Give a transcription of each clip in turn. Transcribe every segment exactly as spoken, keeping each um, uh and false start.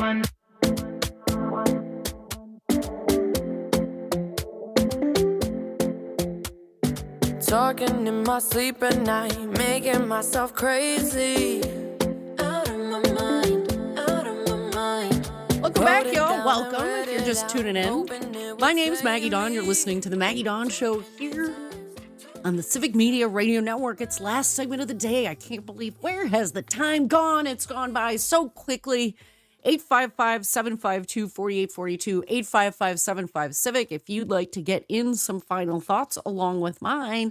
Talking in my sleep at night, making myself crazy. Out of my mind, out of my mind. Welcome back, y'all. Welcome if you're just tuning in. My name is Maggie Dawn. You're listening to The Maggie Dawn Show here on the Civic Media Radio Network. It's last segment of the day. I can't believe, where has the time gone? It's gone by so quickly. eight five five, seven five two, four eight four two, eight five five, seven five Civic. If you'd like to get in some final thoughts along with mine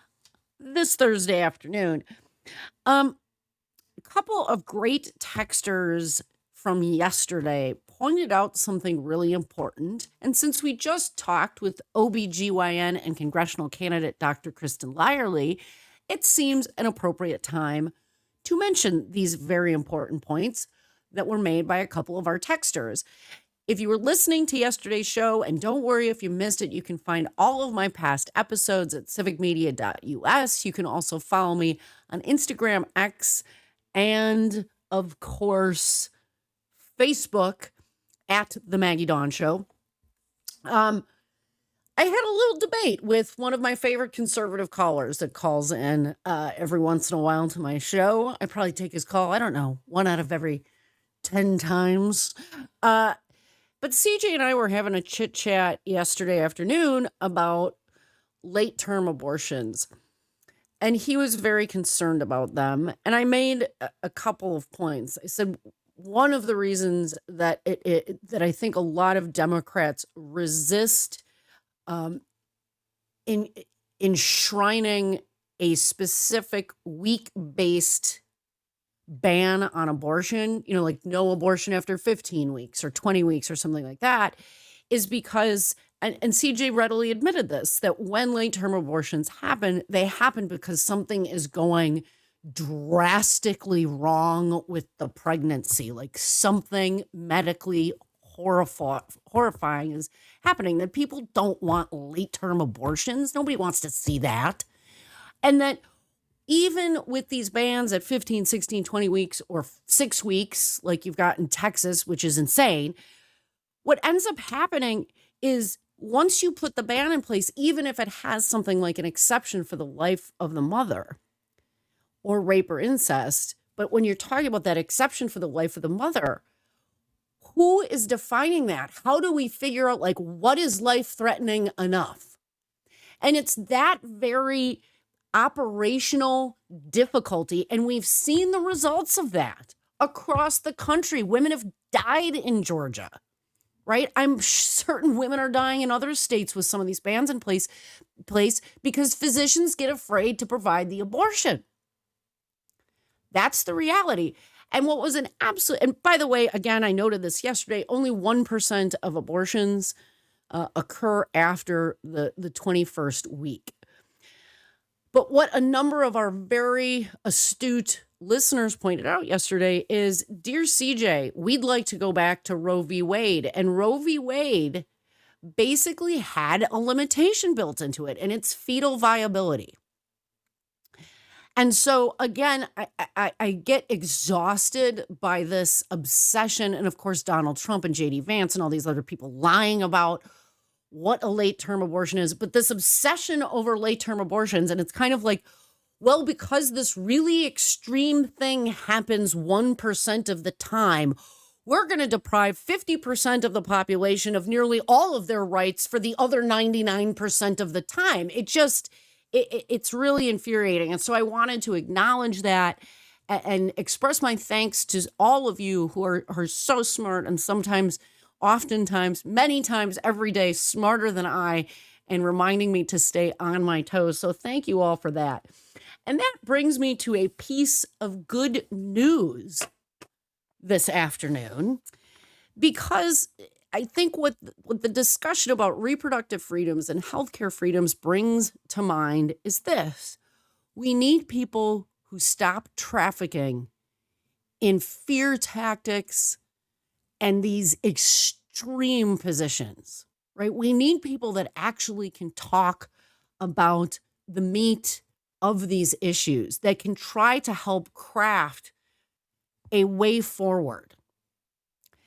this Thursday afternoon. Um, a couple of great texters from yesterday pointed out something really important. And since we just talked with O B G Y N and congressional candidate Doctor Kristen Lyerly, it seems an appropriate time to mention these very important points that were made by a couple of our texters. If you were listening to yesterday's show, and don't worry if you missed it, you can find all of my past episodes at civic media dot U S. You can also follow me on Instagram, X, and of course, Facebook at The Maggie Dawn Show. Um, I had a little debate with one of my favorite conservative callers that calls in uh, every once in a while to my show. I probably take his call, I don't know, one out of every ten times. Uh, but C J and I were having a chit chat yesterday afternoon about late term abortions. And he was very concerned about them. And I made a, a couple of points. I said, one of the reasons that it, it that I think a lot of Democrats resist um, in enshrining a specific week-based ban on abortion, you know, like no abortion after fifteen weeks or twenty weeks or something like that, is because, and, and C J readily admitted this, that when late-term abortions happen, they happen because something is going drastically wrong with the pregnancy, like something medically horrifying, horrifying is happening, that people don't want late-term abortions. Nobody wants to see that. And that even with these bans at fifteen, sixteen, twenty weeks or six weeks, like you've got in Texas, which is insane, what ends up happening is once you put the ban in place, even if it has something like an exception for the life of the mother or rape or incest, but when you're talking about that exception for the life of the mother, who is defining that? How do we figure out, like, what is life-threatening enough? And it's that very operational difficulty, and we've seen the results of that across the country. Women have died in Georgia, right? I'm certain women are dying in other states with some of these bans in place, place because physicians get afraid to provide the abortion. That's the reality. And what was an absolute, and by the way, again, I noted this yesterday, only one percent of abortions uh, occur after the, the twenty-first week. But what a number of our very astute listeners pointed out yesterday is, dear C J, we'd like to go back to Roe v. Wade. And Roe v. Wade basically had a limitation built into it, and it's fetal viability. And so, again, I, I, I get exhausted by this obsession. And of course, Donald Trump and J D Vance and all these other people lying about what a late-term abortion is. But this obsession over late-term abortions, and it's kind of like, well, because this really extreme thing happens one percent of the time, we're going to deprive fifty percent of the population of nearly all of their rights for the other ninety-nine percent of the time. It just... It, it's really infuriating. And so I wanted to acknowledge that and, and express my thanks to all of you who are, are so smart and sometimes, oftentimes, many times every day, smarter than I, and reminding me to stay on my toes. So thank you all for that. And that brings me to a piece of good news this afternoon, because I think what, what the discussion about reproductive freedoms and healthcare freedoms brings to mind is this. We need people who stop trafficking in fear tactics and these extreme positions, right? We need people that actually can talk about the meat of these issues, that can try to help craft a way forward.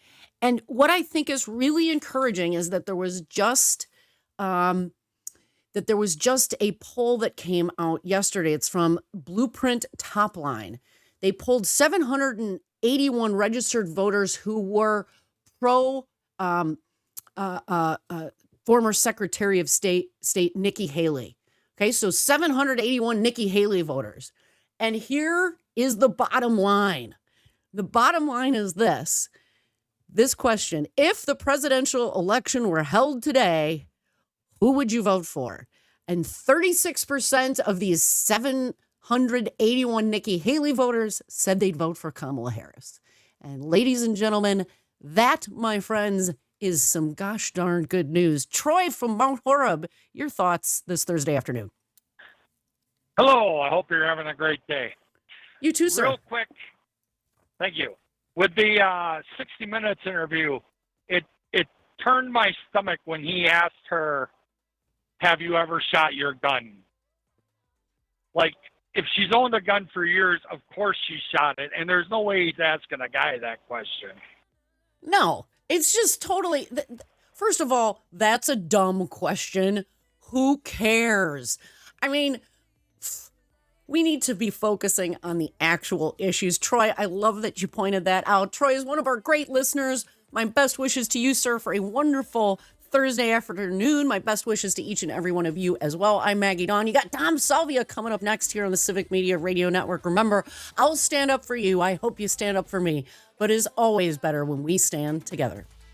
And what I think is really encouraging is that there was just um, that there was just a poll that came out yesterday. It's from Blueprint Topline. They polled seven hundred eighty-one registered voters who were pro um, uh, uh, uh, former Secretary of State State Nikki Haley. Okay, so seven hundred eighty-one Nikki Haley voters. And here is the bottom line. The bottom line is this. This question: if the presidential election were held today, who would you vote for? And thirty-six percent of these seven hundred eighty-one Nikki Haley voters said they'd vote for Kamala Harris. And ladies and gentlemen, that, my friends, is some gosh darn good news. Troy from Mount Horeb, your thoughts this Thursday afternoon. Hello, I hope you're having a great day. You too, sir. Real quick, thank you. With the uh, sixty minutes interview, it it turned my stomach when he asked her, have you ever shot your gun? Like, if she's owned a gun for years, of course she shot it, and there's no way he's asking a guy that question. No, it's just totally, first of all, that's a dumb question. Who cares? I mean, we need to be focusing on the actual issues. Troy, I love that you pointed that out. Troy is one of our great listeners. My best wishes to you, sir, for a wonderful Thursday afternoon. My best wishes to each and every one of you as well. I'm Maggie Dawn. You got Dom Salvia coming up next here on the Civic Media Radio Network. Remember, I'll stand up for you. I hope you stand up for me. But it is always better when we stand together.